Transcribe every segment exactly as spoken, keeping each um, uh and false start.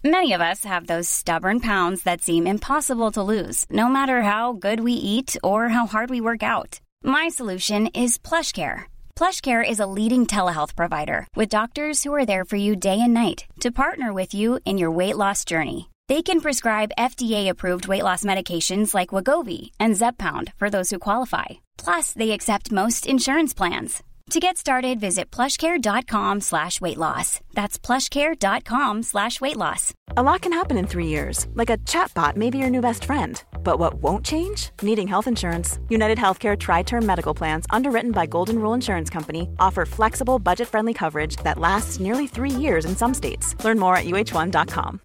Many of us have those stubborn pounds that seem impossible to lose, no matter how good we eat or how hard we work out. My solution is PlushCare. PlushCare is a leading telehealth provider with doctors who are there for you day and night to partner with you in your weight loss journey. They can prescribe F D A-approved weight loss medications like Wegovy and Zepbound for those who qualify. Plus, they accept most insurance plans. To get started, visit plushcare.com slash weight loss. That's plushcare.com slash weight loss. A lot can happen in three years, like a chatbot may be your new best friend. But what won't change? Needing health insurance. United Healthcare Tri-Term Medical Plans, underwritten by Golden Rule Insurance Company, offer flexible, budget-friendly coverage that lasts nearly three years in some states. Learn more at U H one dot com.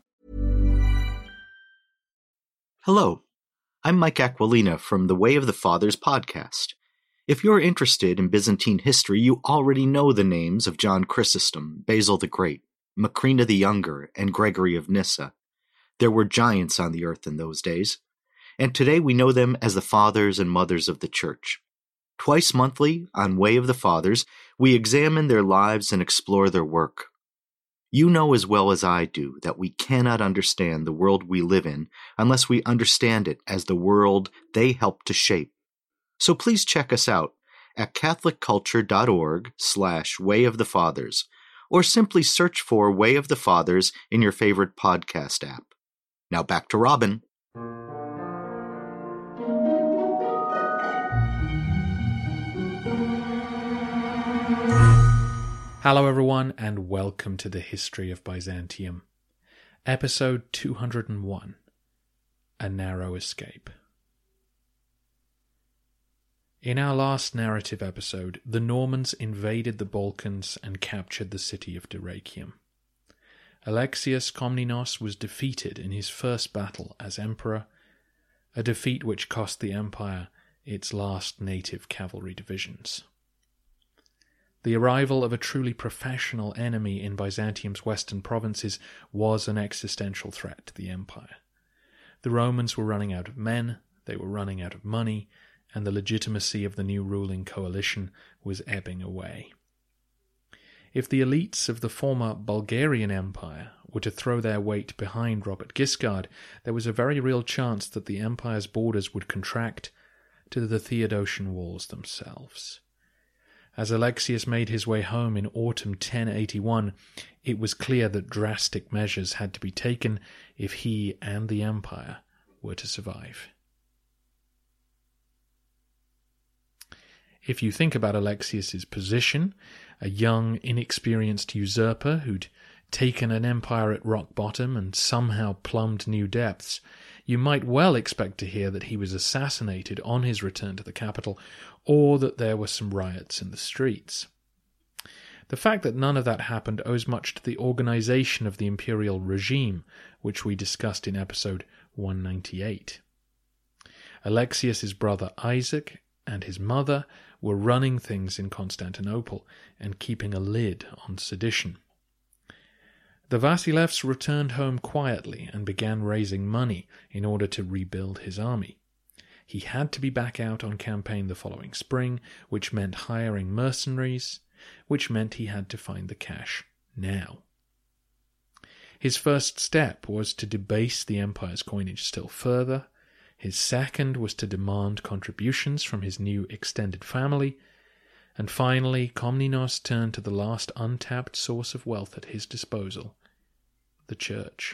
Hello, I'm Mike Aquilina from the Way of the Fathers podcast. If you're interested in Byzantine history, you already know the names of John Chrysostom, Basil the Great, Macrina the Younger, and Gregory of Nyssa. There were giants on the earth in those days, and today we know them as the fathers and mothers of the Church. Twice monthly, on Way of the Fathers, we examine their lives and explore their work. You know as well as I do that we cannot understand the world we live in unless we understand it as the world they helped to shape. So please check us out at catholicculture.org slash Way of the Fathers, or simply search for Way of the Fathers in your favorite podcast app. Now back to Robin. Hello everyone, and welcome to the History of Byzantium. Episode two hundred one, A Narrow Escape. In our last narrative episode, the Normans invaded the Balkans and captured the city of Dyrrhachium. Alexius Komnenos was defeated in his first battle as emperor, a defeat which cost the empire its last native cavalry divisions. The arrival of a truly professional enemy in Byzantium's western provinces was an existential threat to the empire. The Romans were running out of men, they were running out of money, and the legitimacy of the new ruling coalition was ebbing away. If the elites of the former Bulgarian Empire were to throw their weight behind Robert Guiscard, there was a very real chance that the empire's borders would contract to the Theodosian walls themselves. As Alexius made his way home in autumn ten eighty-one, it was clear that drastic measures had to be taken if he and the empire were to survive. If you think about Alexius's position, a young, inexperienced usurper who'd taken an empire at rock bottom and somehow plumbed new depths, you might well expect to hear that he was assassinated on his return to the capital, or that there were some riots in the streets. The fact that none of that happened owes much to the organization of the imperial regime, which we discussed in episode one ninety-eight. Alexius's brother Isaac and his mother were running things in Constantinople and keeping a lid on sedition. The Vasilevs returned home quietly and began raising money in order to rebuild his army. He had to be back out on campaign the following spring, which meant hiring mercenaries, which meant he had to find the cash now. His first step was to debase the empire's coinage still further. His second was to demand contributions from his new extended family. And finally, Komnenos turned to the last untapped source of wealth at his disposal, the church.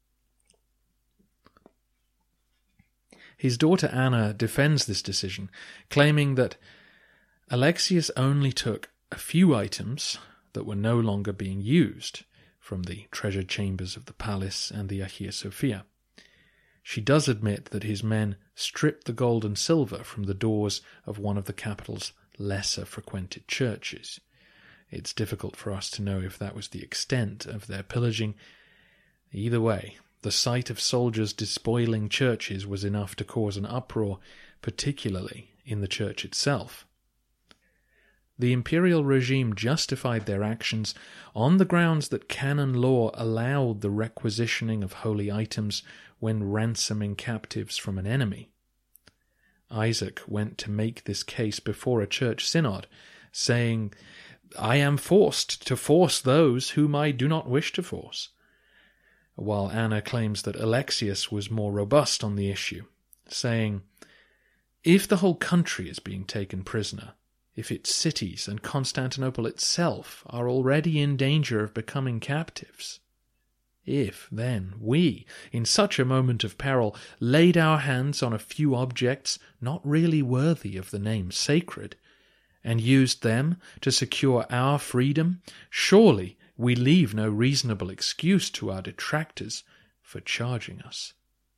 His daughter Anna defends this decision, claiming that Alexius only took a few items that were no longer being used from the treasure chambers of the palace and the Hagia Sophia. She does admit that his men stripped the gold and silver from the doors of one of the capital's lesser frequented churches. It's difficult for us to know if that was the extent of their pillaging. Either way, the sight of soldiers despoiling churches was enough to cause an uproar, particularly in the church itself. The imperial regime justified their actions on the grounds that canon law allowed the requisitioning of holy items when ransoming captives from an enemy. Isaac went to make this case before a church synod, saying, "I am forced to force those whom I do not wish to force." while Anna claims that Alexius was more robust on the issue, saying, "If the whole country is being taken prisoner, if its cities and Constantinople itself are already in danger of becoming captives, if, then, we, in such a moment of peril, laid our hands on a few objects not really worthy of the name sacred, and used them to secure our freedom, surely we leave no reasonable excuse to our detractors for charging us."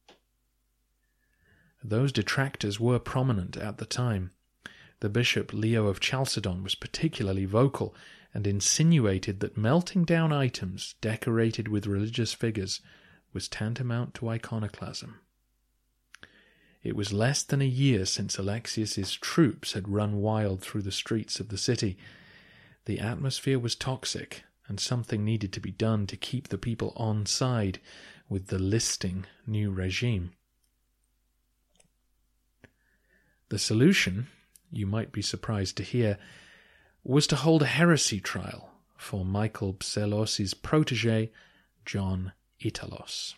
Those detractors were prominent at the time. The Bishop Leo of Chalcedon was particularly vocal and insinuated that melting down items decorated with religious figures was tantamount to iconoclasm. It was less than a year since Alexius's troops had run wild through the streets of the city. The atmosphere was toxic, and something needed to be done to keep the people on side with the listing new regime. The solution, you might be surprised to hear, was to hold a heresy trial for Michael Psellos' protege, John Ittalos.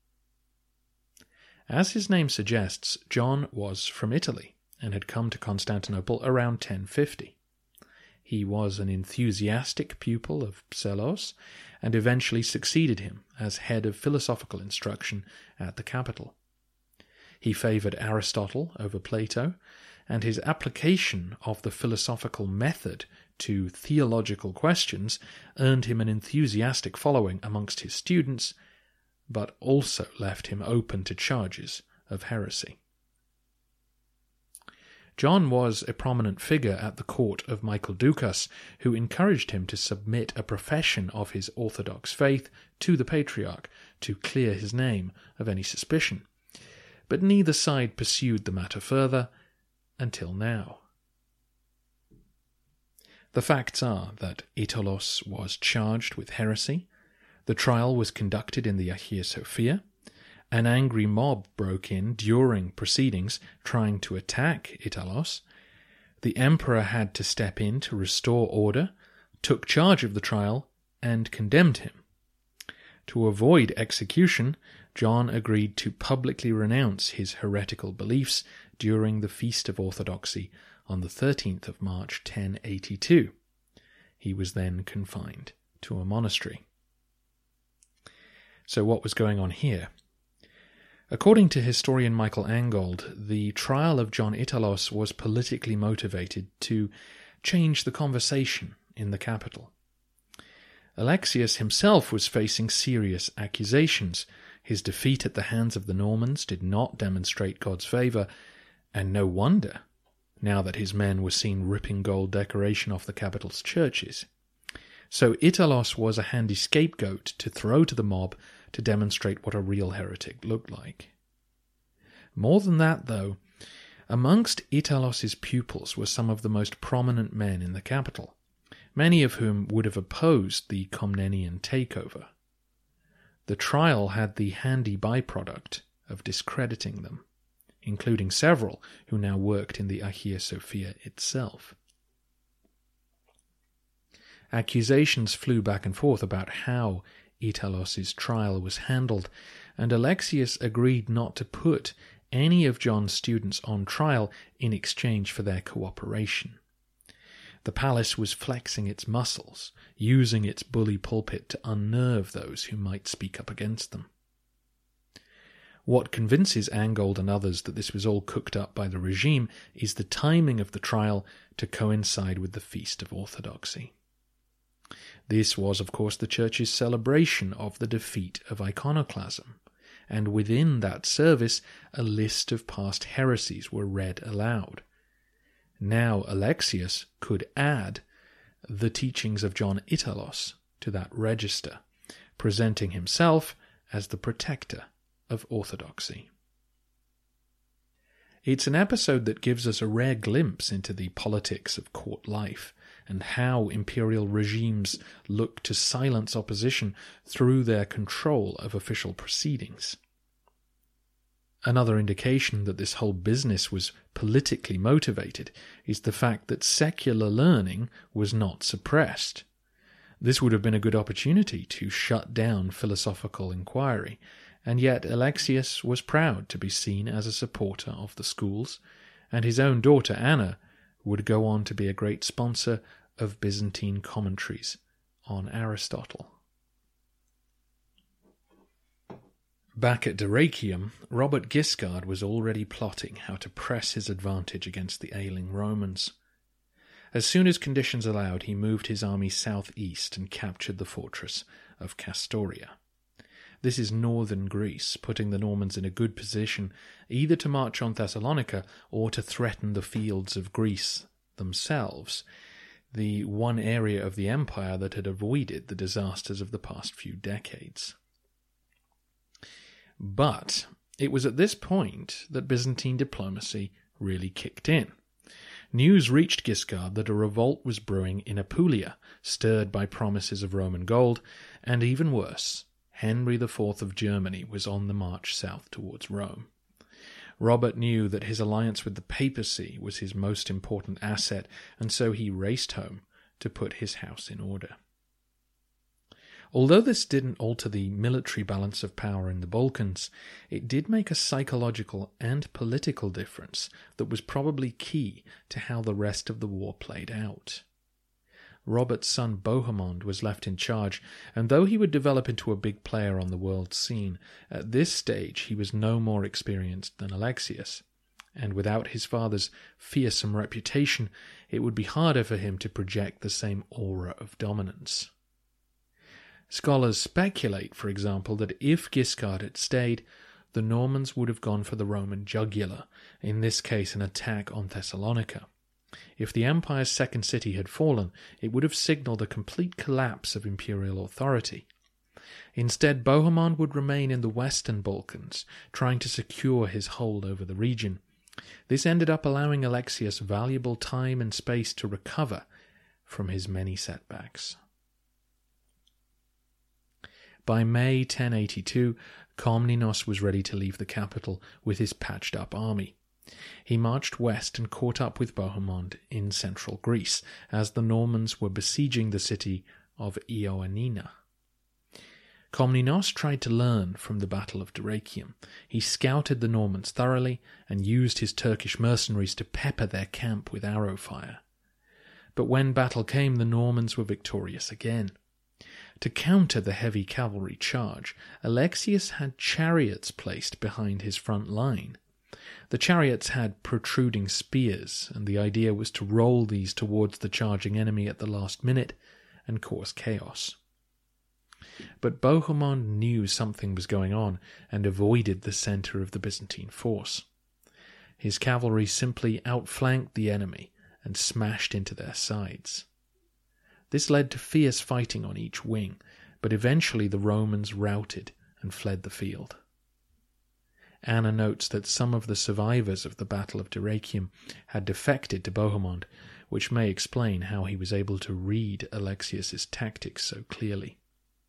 As his name suggests, John was from Italy and had come to Constantinople around ten fifty. He was an enthusiastic pupil of Psellos and eventually succeeded him as head of philosophical instruction at the capital. He favoured Aristotle over Plato, and his application of the philosophical method to theological questions earned him an enthusiastic following amongst his students, but also left him open to charges of heresy. John was a prominent figure at the court of Michael Doukas, who encouraged him to submit a profession of his orthodox faith to the Patriarch to clear his name of any suspicion. But neither side pursued the matter further until now. The facts are that Ittalos was charged with heresy. The trial was conducted in the Hagia Sophia. An angry mob broke in during proceedings, trying to attack Ittalos. The emperor had to step in to restore order, took charge of the trial, and condemned him. To avoid execution, John agreed to publicly renounce his heretical beliefs during the Feast of Orthodoxy on the thirteenth of March, ten eighty-two. He was then confined to a monastery. So what was going on here? According to historian Michael Angold, the trial of John Ittalos was politically motivated to change the conversation in the capital. Alexius himself was facing serious accusations. His defeat at the hands of the Normans did not demonstrate God's favour, and no wonder, now that his men were seen ripping gold decoration off the capital's churches. So Ittalos was a handy scapegoat to throw to the mob to demonstrate what a real heretic looked like. More than that, though, amongst Ittalos's pupils were some of the most prominent men in the capital, many of whom would have opposed the Komnenian takeover. The trial had the handy byproduct of discrediting them, including several who now worked in the Hagia Sophia itself. Accusations flew back and forth about how Ittalos's trial was handled, and Alexius agreed not to put any of John's students on trial in exchange for their cooperation. The palace was flexing its muscles, using its bully pulpit to unnerve those who might speak up against them. What convinces Angold and others that this was all cooked up by the regime is the timing of the trial to coincide with the Feast of Orthodoxy. This was, of course, the Church's celebration of the defeat of iconoclasm, and within that service a list of past heresies were read aloud. Now Alexius could add the teachings of John Ittalos to that register, presenting himself as the protector of orthodoxy. It's an episode that gives us a rare glimpse into the politics of court life and how imperial regimes look to silence opposition through their control of official proceedings. Another indication that this whole business was politically motivated is the fact that secular learning was not suppressed. This would have been a good opportunity to shut down philosophical inquiry, and yet Alexius was proud to be seen as a supporter of the schools, and his own daughter Anna would go on to be a great sponsor of Byzantine commentaries on Aristotle. Back at Dyrrhachium, Robert Guiscard was already plotting how to press his advantage against the ailing Romans. As soon as conditions allowed, he moved his army southeast and captured the fortress of Castoria. This is northern Greece, putting the Normans in a good position either to march on Thessalonica or to threaten the fields of Greece themselves, the one area of the empire that had avoided the disasters of the past few decades. But it was at this point that Byzantine diplomacy really kicked in. News reached Guiscard that a revolt was brewing in Apulia, stirred by promises of Roman gold, and even worse, Henry the Fourth of Germany was on the march south towards Rome. Robert knew that his alliance with the papacy was his most important asset, and so he raced home to put his house in order. Although this didn't alter the military balance of power in the Balkans, it did make a psychological and political difference that was probably key to how the rest of the war played out. Robert's son Bohemond was left in charge, and though he would develop into a big player on the world scene, at this stage he was no more experienced than Alexius, and without his father's fearsome reputation, it would be harder for him to project the same aura of dominance. Scholars speculate, for example, that if Guiscard had stayed, the Normans would have gone for the Roman jugular, in this case an attack on Thessalonica. If the empire's second city had fallen, it would have signalled a complete collapse of imperial authority. Instead, Bohemond would remain in the western Balkans, trying to secure his hold over the region. This ended up allowing Alexius valuable time and space to recover from his many setbacks. By May ten eighty-two, Komnenos was ready to leave the capital with his patched-up army. He marched west and caught up with Bohemond in central Greece, as the Normans were besieging the city of Ioannina. Komnenos tried to learn from the Battle of Dyrrhachium. He scouted the Normans thoroughly and used his Turkish mercenaries to pepper their camp with arrow fire. But when battle came, the Normans were victorious again. To counter the heavy cavalry charge, Alexius had chariots placed behind his front line. The chariots had protruding spears, and the idea was to roll these towards the charging enemy at the last minute and cause chaos. But Bohemond knew something was going on and avoided the centre of the Byzantine force. His cavalry simply outflanked the enemy and smashed into their sides. This led to fierce fighting on each wing, but eventually the Romans routed and fled the field. Anna notes that some of the survivors of the Battle of Dyrrhachium had defected to Bohemond, which may explain how he was able to read Alexius's tactics so clearly.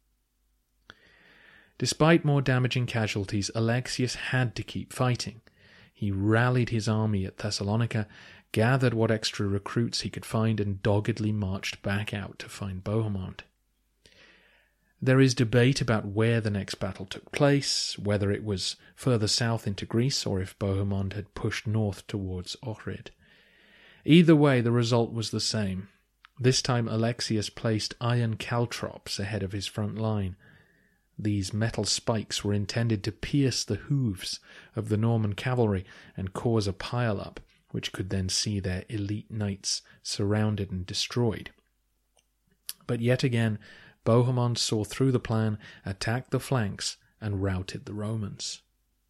Despite more damaging casualties, Alexius had to keep fighting. He rallied his army at Thessalonica, gathered what extra recruits he could find, and doggedly marched back out to find Bohemond. There is debate about where the next battle took place, whether it was further south into Greece or if Bohemond had pushed north towards Ohrid. Either way, the result was the same. This time Alexius placed iron caltrops ahead of his front line. These metal spikes were intended to pierce the hooves of the Norman cavalry and cause a pile-up, which could then see their elite knights surrounded and destroyed. But yet again, Bohemond saw through the plan, attacked the flanks, and routed the Romans.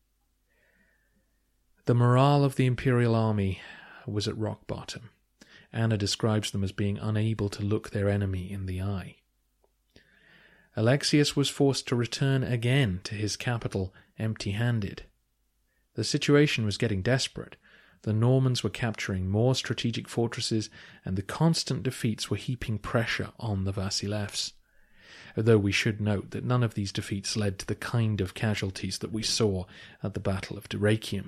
The morale of the imperial army was at rock bottom. Anna describes them as being unable to look their enemy in the eye. Alexius was forced to return again to his capital empty-handed. The situation was getting desperate. The Normans were capturing more strategic fortresses, and the constant defeats were heaping pressure on the Vasilevs. Though we should note that none of these defeats led to the kind of casualties that we saw at the Battle of Dyrrhachium.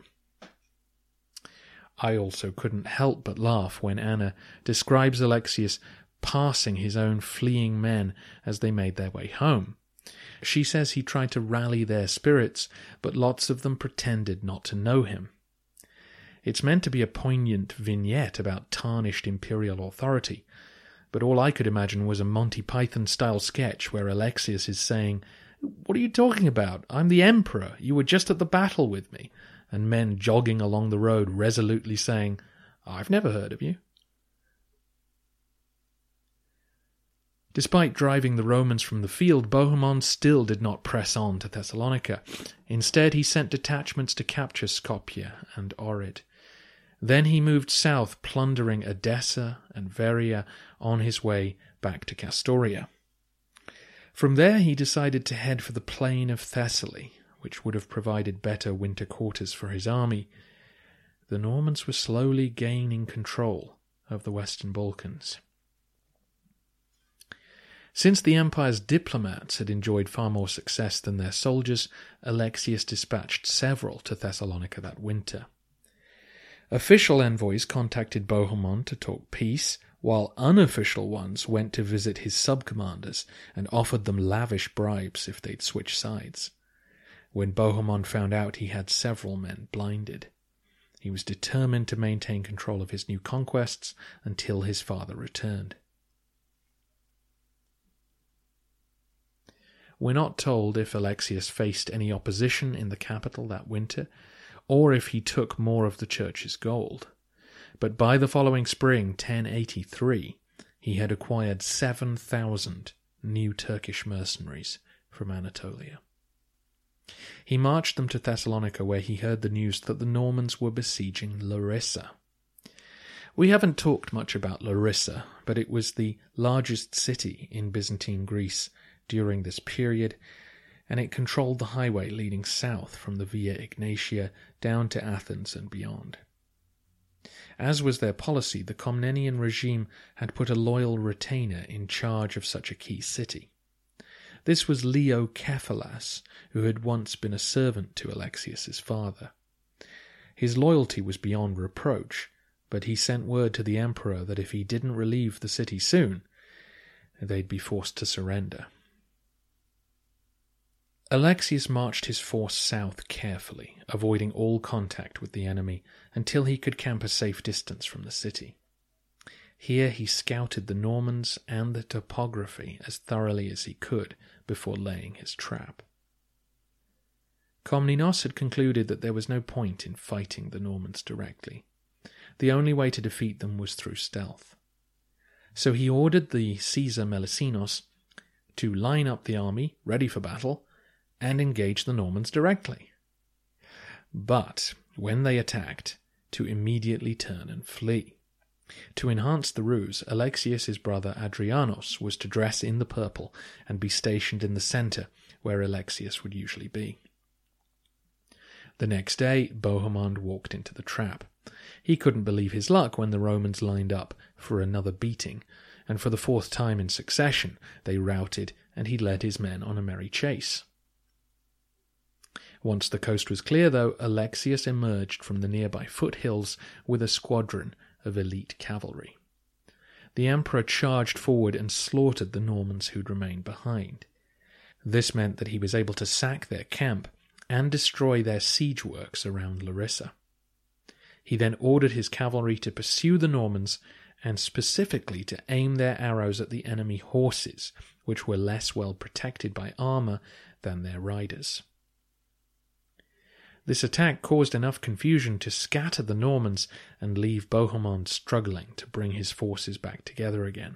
I also couldn't help but laugh when Anna describes Alexius passing his own fleeing men as they made their way home. She says he tried to rally their spirits, but lots of them pretended not to know him. It's meant to be a poignant vignette about tarnished imperial authority, but all I could imagine was a Monty Python-style sketch where Alexius is saying, "What are you talking about? I'm the emperor. You were just at the battle with me," and men jogging along the road resolutely saying, "I've never heard of you." Despite driving the Romans from the field, Bohemond still did not press on to Thessalonica. Instead, he sent detachments to capture Skopje and Ohrid. Then he moved south, plundering Edessa and Veria on his way back to Castoria. From there he decided to head for the plain of Thessaly, which would have provided better winter quarters for his army. The Normans were slowly gaining control of the Western Balkans. Since the empire's diplomats had enjoyed far more success than their soldiers, Alexius dispatched several to Thessalonica that winter. Official envoys contacted Bohemond to talk peace, while unofficial ones went to visit his sub-commanders and offered them lavish bribes if they'd switch sides. When Bohemond found out, he had several men blinded. He was determined to maintain control of his new conquests until his father returned. We're not told if Alexius faced any opposition in the capital that winter, or if he took more of the church's gold. But by the following spring, ten eighty-three, he had acquired seven thousand new Turkish mercenaries from Anatolia. He marched them to Thessalonica, where he heard the news that the Normans were besieging Larissa. We haven't talked much about Larissa, but it was the largest city in Byzantine Greece during this period, and it controlled the highway leading south from the Via Egnatia down to Athens and beyond. As was their policy, the Komnenian regime had put a loyal retainer in charge of such a key city. This was Leo Kephalas, who had once been a servant to Alexius's father. His loyalty was beyond reproach, but he sent word to the emperor that if he didn't relieve the city soon, they'd be forced to surrender. Alexius marched his force south carefully, avoiding all contact with the enemy until he could camp a safe distance from the city. Here he scouted the Normans and the topography as thoroughly as he could before laying his trap. Komnenos had concluded that there was no point in fighting the Normans directly. The only way to defeat them was through stealth. So he ordered the Caesar Melesinos to line up the army, ready for battle, and engage the Normans directly. But when they attacked, to immediately turn and flee. To enhance the ruse, Alexius's brother Adrianos was to dress in the purple and be stationed in the centre, where Alexius would usually be. The next day, Bohemond walked into the trap. He couldn't believe his luck when the Romans lined up for another beating, and for the fourth time in succession they routed, and he led his men on a merry chase. Once the coast was clear, though, Alexius emerged from the nearby foothills with a squadron of elite cavalry. The emperor charged forward and slaughtered the Normans who'd remained behind. This meant that he was able to sack their camp and destroy their siege works around Larissa. He then ordered his cavalry to pursue the Normans and specifically to aim their arrows at the enemy horses, which were less well protected by armour than their riders. This attack caused enough confusion to scatter the Normans and leave Bohemond struggling to bring his forces back together again.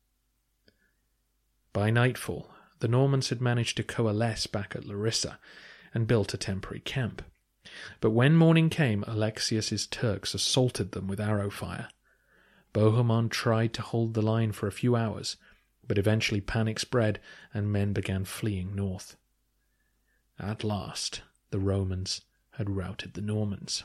By nightfall, the Normans had managed to coalesce back at Larissa and built a temporary camp. But when morning came, Alexius's Turks assaulted them with arrow fire. Bohemond tried to hold the line for a few hours, but eventually panic spread and men began fleeing north. At last, the Romans had routed the Normans.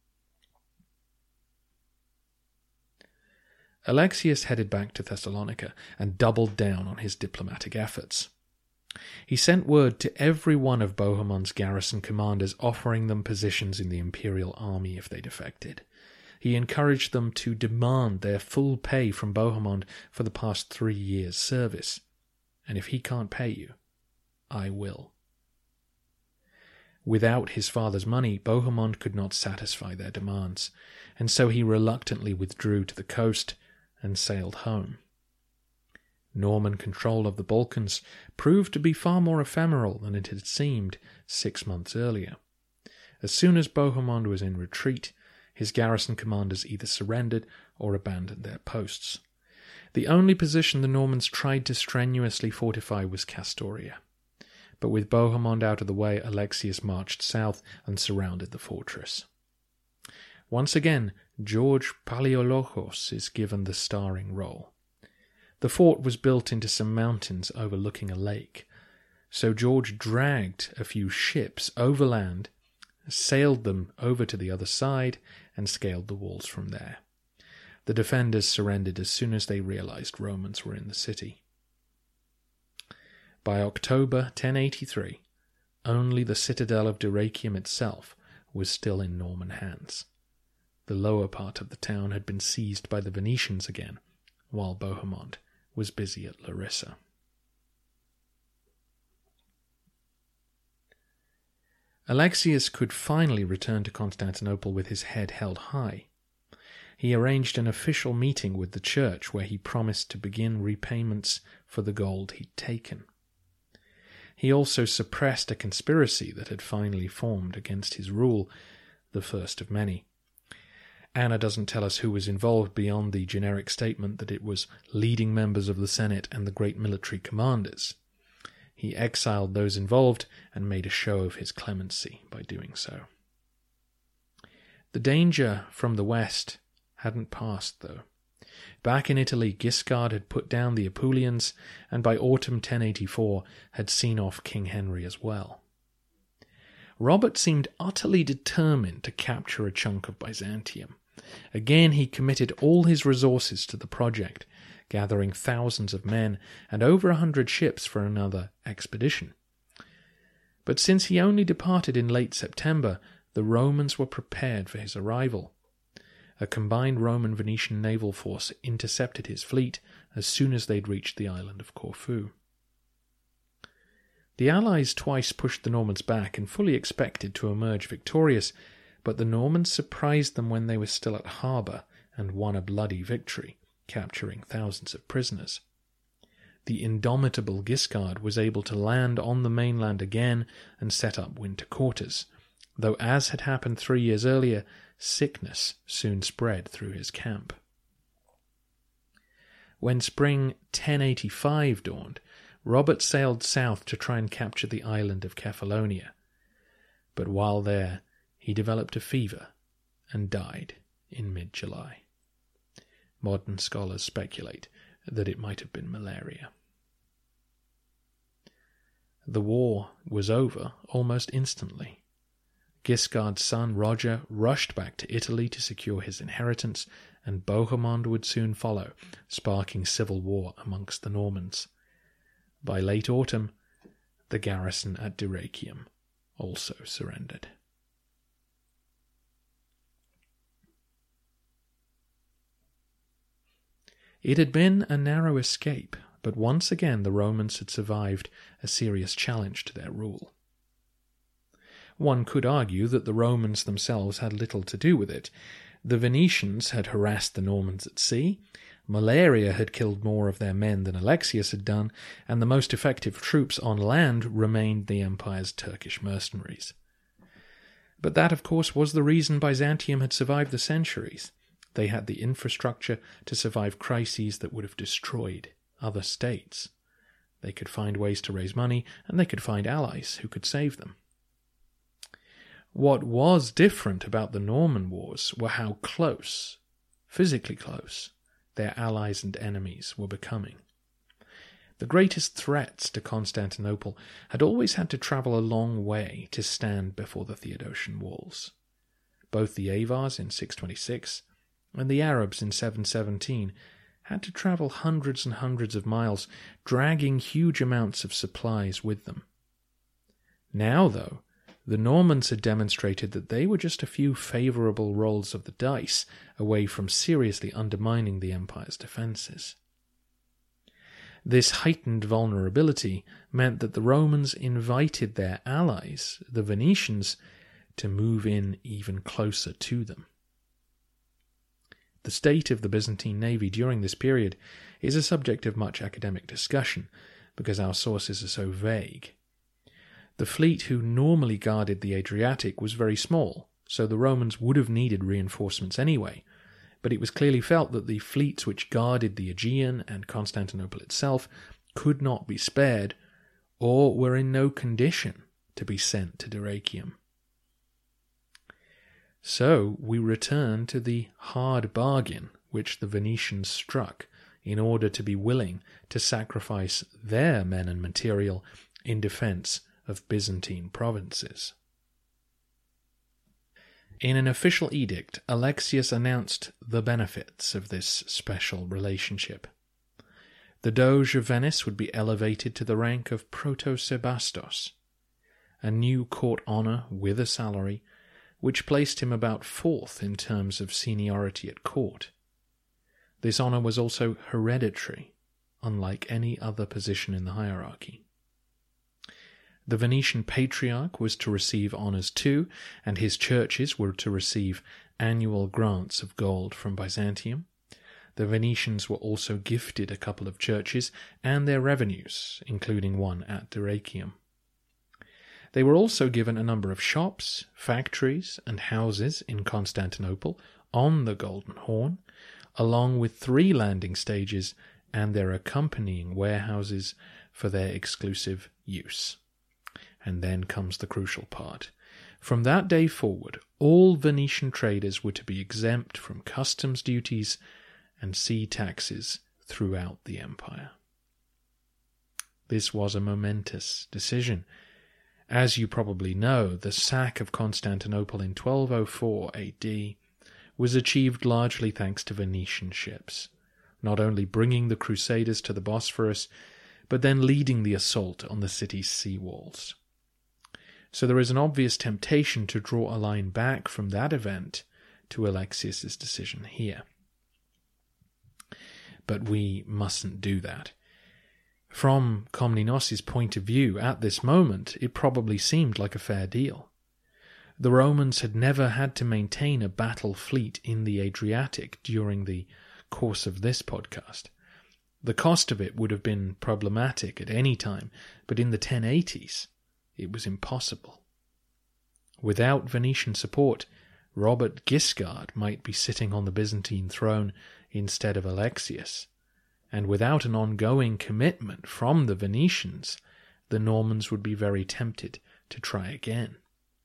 Alexius headed back to Thessalonica and doubled down on his diplomatic efforts. He sent word to every one of Bohemond's garrison commanders offering them positions in the imperial army if they defected. He encouraged them to demand their full pay from Bohemond for the past three years' service. And if he can't pay you, I will. Without his father's money, Bohemond could not satisfy their demands, and so he reluctantly withdrew to the coast and sailed home. Norman control of the Balkans proved to be far more ephemeral than it had seemed six months earlier. As soon as Bohemond was in retreat, his garrison commanders either surrendered or abandoned their posts. The only position the Normans tried to strenuously fortify was Castoria. But with Bohemond out of the way, Alexius marched south and surrounded the fortress. Once again, George Palaiologos is given the starring role. The fort was built into some mountains overlooking a lake, so George dragged a few ships overland, sailed them over to the other side, and scaled the walls from there. The defenders surrendered as soon as they realized Romans were in the city. By October ten eighty-three, only the citadel of Dyrrhachium itself was still in Norman hands. The lower part of the town had been seized by the Venetians again, while Bohemond was busy at Larissa. Alexius could finally return to Constantinople with his head held high. He arranged an official meeting with the church where he promised to begin repayments for the gold he'd taken. He also suppressed a conspiracy that had finally formed against his rule, the first of many. Anna doesn't tell us who was involved beyond the generic statement that it was leading members of the Senate and the great military commanders. He exiled those involved and made a show of his clemency by doing so. The danger from the west hadn't passed, though. Back in Italy, Guiscard had put down the Apulians, and by autumn ten eighty-four had seen off King Henry as well. Robert seemed utterly determined to capture a chunk of Byzantium. Again, he committed all his resources to the project, gathering thousands of men and over a hundred ships for another expedition. But since he only departed in late September, the Romans were prepared for his arrival. A combined Roman-Venetian naval force intercepted his fleet as soon as they'd reached the island of Corfu. The Allies twice pushed the Normans back and fully expected to emerge victorious, but the Normans surprised them when they were still at harbour and won a bloody victory, capturing thousands of prisoners. The indomitable Guiscard was able to land on the mainland again and set up winter quarters, though, as had happened three years earlier, sickness soon spread through his camp. When spring ten eighty-five dawned, Robert sailed south to try and capture the island of Kefalonia, but while there he developed a fever and died in mid-July. Modern scholars speculate that it might have been malaria. The war was over almost instantly. Guiscard's son Roger rushed back to Italy to secure his inheritance, and Bohemond would soon follow, sparking civil war amongst the Normans. By late autumn, the garrison at Dyrrhachium also surrendered. It had been a narrow escape, but once again the Romans had survived a serious challenge to their rule. One could argue that the Romans themselves had little to do with it. The Venetians had harassed the Normans at sea, malaria had killed more of their men than Alexius had done, and the most effective troops on land remained the empire's Turkish mercenaries. But that, of course, was the reason Byzantium had survived the centuries. They had the infrastructure to survive crises that would have destroyed other states. They could find ways to raise money, and they could find allies who could save them. What was different about the Norman Wars were how close, physically close, their allies and enemies were becoming. The greatest threats to Constantinople had always had to travel a long way to stand before the Theodosian walls. Both the Avars in six twenty-six and the Arabs in seven seventeen had to travel hundreds and hundreds of miles, dragging huge amounts of supplies with them. Now, though, The Normans had demonstrated that they were just a few favourable rolls of the dice away from seriously undermining the empire's defences. This heightened vulnerability meant that the Romans invited their allies, the Venetians, to move in even closer to them. The state of the Byzantine navy during this period is a subject of much academic discussion because our sources are so vague. The fleet who normally guarded the Adriatic was very small, so the Romans would have needed reinforcements anyway, but it was clearly felt that the fleets which guarded the Aegean and Constantinople itself could not be spared, or were in no condition to be sent to Dyrrhachium. So we return to the hard bargain which the Venetians struck in order to be willing to sacrifice their men and material in defence of Byzantine provinces. In an official edict, Alexius announced the benefits of this special relationship. The Doge of Venice would be elevated to the rank of protosebastos, a new court honour with a salary, which placed him about fourth in terms of seniority at court. This honour was also hereditary, unlike any other position in the hierarchy. The Venetian Patriarch was to receive honours too, and his churches were to receive annual grants of gold from Byzantium. The Venetians were also gifted a couple of churches and their revenues, including one at Dyrrhachium. They were also given a number of shops, factories, and houses in Constantinople on the Golden Horn, along with three landing stages and their accompanying warehouses for their exclusive use. And then comes the crucial part. From that day forward, all Venetian traders were to be exempt from customs duties and sea taxes throughout the empire. This was a momentous decision. As you probably know, the sack of Constantinople in twelve oh four A D was achieved largely thanks to Venetian ships, not only bringing the Crusaders to the Bosphorus, but then leading the assault on the city's sea walls. So there is an obvious temptation to draw a line back from that event to Alexius's decision here. But we mustn't do that. From Komnenos' point of view, at this moment, it probably seemed like a fair deal. The Romans had never had to maintain a battle fleet in the Adriatic during the course of this podcast. The cost of it would have been problematic at any time, but in the ten eighties, it was impossible. Without Venetian support, Robert Guiscard might be sitting on the Byzantine throne instead of Alexius, and without an ongoing commitment from the Venetians, the Normans would be very tempted to try again.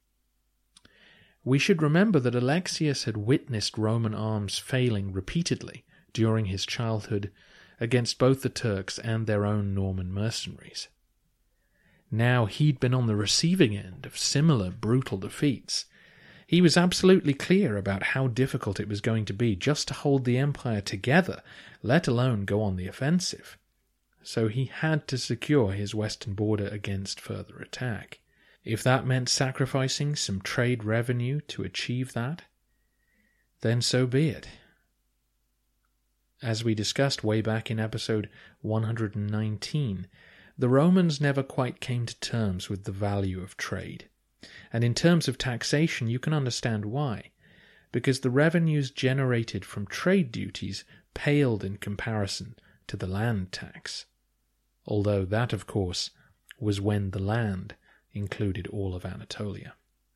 We should remember that Alexius had witnessed Roman arms failing repeatedly during his childhood against both the Turks and their own Norman mercenaries. Now he'd been on the receiving end of similar brutal defeats. He was absolutely clear about how difficult it was going to be just to hold the empire together, let alone go on the offensive. So he had to secure his western border against further attack. If that meant sacrificing some trade revenue to achieve that, then so be it. As we discussed way back in episode one hundred nineteen, the Romans never quite came to terms with the value of trade. And in terms of taxation, you can understand why. Because the revenues generated from trade duties paled in comparison to the land tax. Although that, of course, was when the land included all of Anatolia.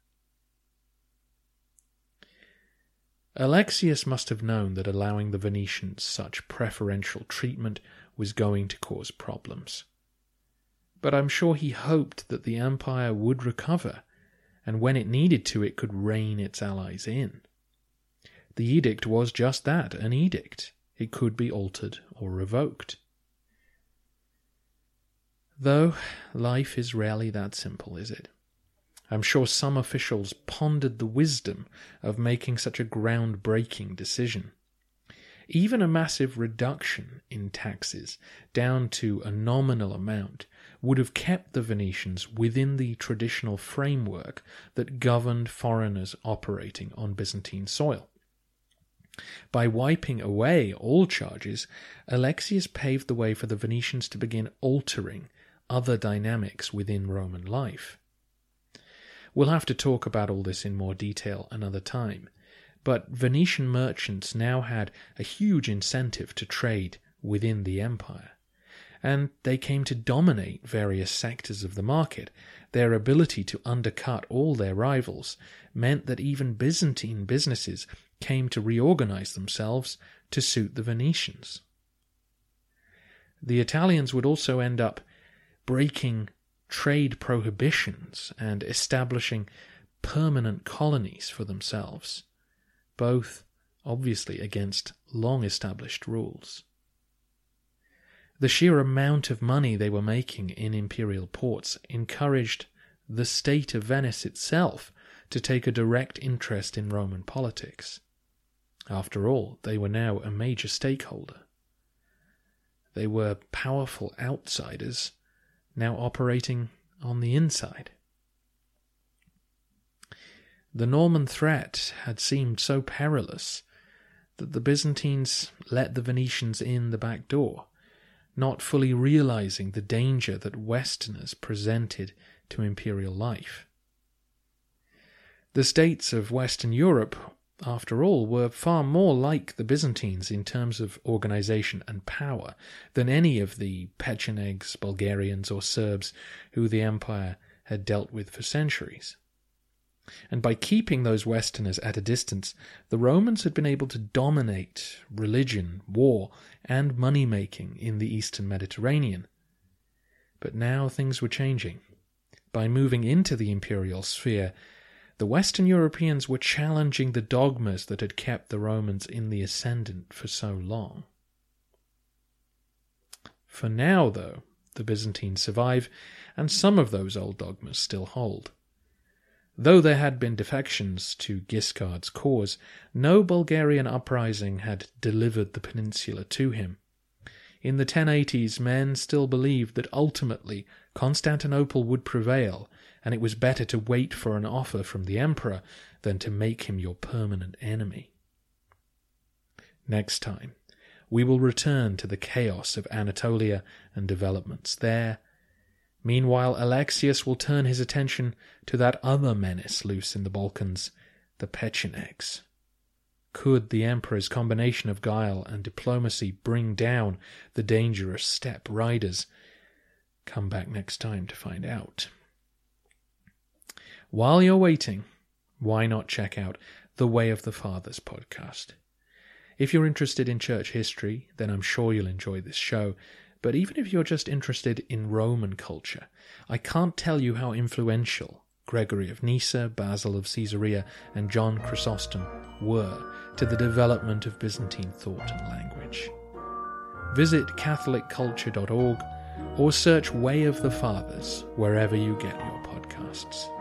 Alexius must have known that allowing the Venetians such preferential treatment was going to cause problems. But I'm sure he hoped that the empire would recover, and when it needed to, it could rein its allies in. The edict was just that, an edict. It could be altered or revoked. Though life is rarely that simple, is it? I'm sure some officials pondered the wisdom of making such a groundbreaking decision. Even a massive reduction in taxes down to a nominal amount would have kept the Venetians within the traditional framework that governed foreigners operating on Byzantine soil. By wiping away all charges, Alexius paved the way for the Venetians to begin altering other dynamics within Roman life. We'll have to talk about all this in more detail another time, but Venetian merchants now had a huge incentive to trade within the empire, and they came to dominate various sectors of the market. Their ability to undercut all their rivals meant that even Byzantine businesses came to reorganize themselves to suit the Venetians. The Italians would also end up breaking trade prohibitions and establishing permanent colonies for themselves, both obviously against long-established rules. The sheer amount of money they were making in imperial ports encouraged the state of Venice itself to take a direct interest in Roman politics. After all, they were now a major stakeholder. They were powerful outsiders now operating on the inside. The Norman threat had seemed so perilous that the Byzantines let the Venetians in the back door, not fully realizing the danger that Westerners presented to imperial life. The states of Western Europe, after all, were far more like the Byzantines in terms of organization and power than any of the Pechenegs, Bulgarians, or Serbs who the empire had dealt with for centuries. And by keeping those Westerners at a distance, the Romans had been able to dominate religion, war, and money-making in the eastern Mediterranean. But now things were changing. By moving into the imperial sphere, the Western Europeans were challenging the dogmas that had kept the Romans in the ascendant for so long. For now, though, the Byzantines survive, and some of those old dogmas still hold. Though there had been defections to Guiscard's cause, no Bulgarian uprising had delivered the peninsula to him. In the ten eighties, men still believed that ultimately Constantinople would prevail, and it was better to wait for an offer from the emperor than to make him your permanent enemy. Next time, we will return to the chaos of Anatolia and developments there. Meanwhile, Alexius will turn his attention to that other menace loose in the Balkans, the Pechenegs. Could the emperor's combination of guile and diplomacy bring down the dangerous steppe riders? Come back next time to find out. While you're waiting, why not check out the Way of the Fathers podcast? If you're interested in church history, then I'm sure you'll enjoy this show. But even if you're just interested in Roman culture, I can't tell you how influential Gregory of Nyssa, Basil of Caesarea, and John Chrysostom were to the development of Byzantine thought and language. Visit catholic culture dot org or search Way of the Fathers wherever you get your podcasts.